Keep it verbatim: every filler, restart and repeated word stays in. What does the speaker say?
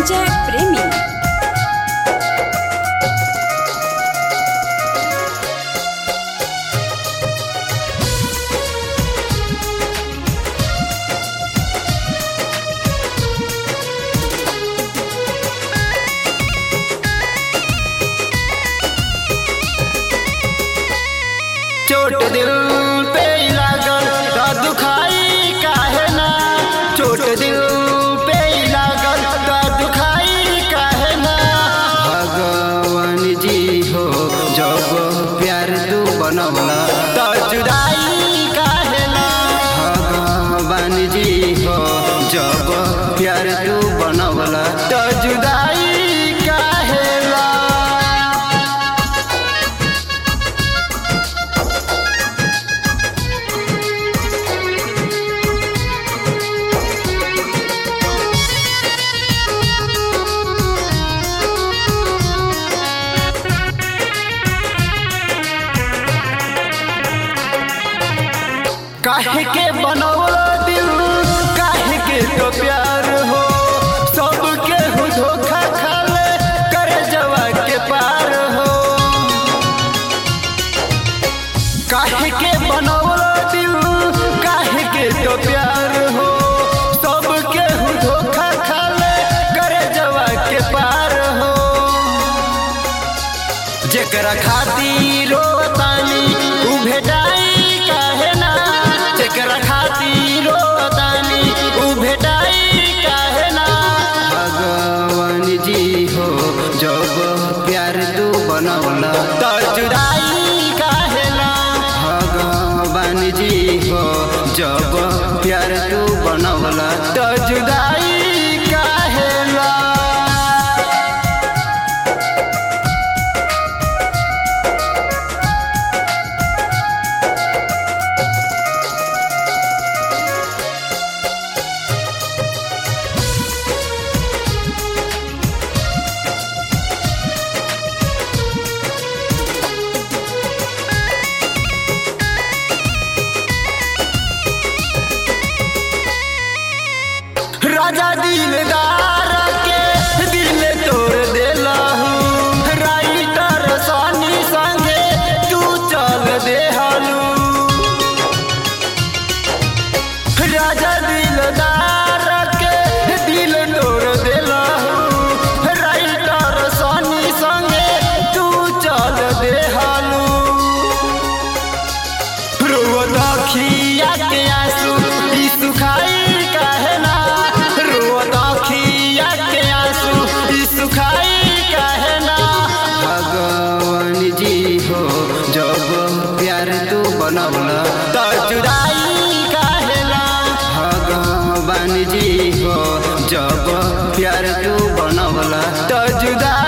संजय प्रेमी। चोट दिल पे लागल त दुखाई काहे ना, चोट दिल पे लागल त दुखाई काहे ना। भगवान जी हो जब प्यार तू बनवला त जुदाई काहे ना। भगवान जी हो जब प्यार तू बनवला त जुदाई काहे ना। काहे के बनौला दिल, काहे के तो प्यार हो, सबके हो धोखा खाले करे जवा के पार हो। काहे के बनौला दिल, काहे के तो प्यार हो, सबके हो धोखा खाले करे जवा के पार हो। जेकरा खातिर रोतानी उ भेटाई काहे ना, जेकरा खातिर रोतानी उ भेटाई काहे ना। भगवान जी हो जब प्यार तू बनवला त जुदाई काहे ना। भगवान जी हो जब प्यार तू बनवला त जुदाई काहे ना। राजा दिलदार के दिल तोड़ देलहू, राइटर सानी संगे तू चल देहलू। राजा दिलदार के दिल तोड़ देलहू, राइटर सानी संगे तू चल देहलू। रोवत अखिया के आंसू ई सुखाई काहे ना, रोवत अखिया के आंसू ई सुखाई काहे ना। भगवान जी हो जब प्यार तू बनवला त जुदाई काहे ना। भगवान जी हो जब प्यार तू बनवला त जुदाई